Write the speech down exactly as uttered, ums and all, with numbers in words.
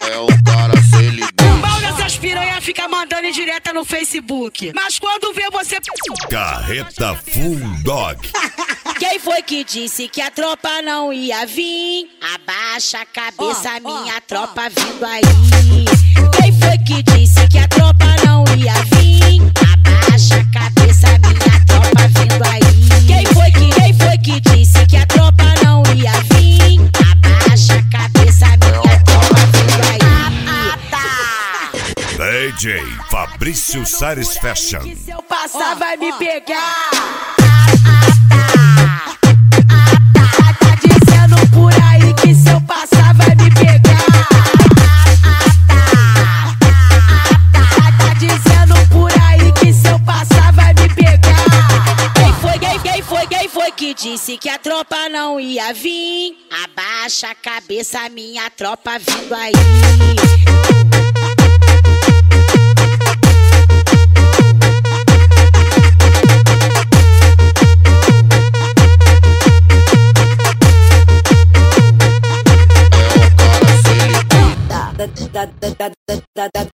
É o cara sem limite. O pau dessas piranha fica mandando em direta no Facebook. Mas quando vê você... Carreta Full Dog. Quem foi que disse que a tropa não ia vir? Abaixa a cabeça, Oh, minha oh, tropa vindo aí. Quem foi que disse que a tropa não ia vir? Abaixa a cabeça, minha tropa vindo aí. Quem foi que, quem foi que disse que a tropa não ia vir? Abaixa a cabeça, minha tropa vindo aí. Ah, tá. D J Fabrício Sares Fashion. Que se eu passar vai me pegar. Tá dizendo por aí que se eu passar vai me pegar. Tá dizendo por aí que se eu passar vai me pegar. Quem foi, quem, quem foi, quem foi que disse que a tropa não ia vir? Abaixa a cabeça, minha tropa vindo aí. É o cara sem limite. da da da da da da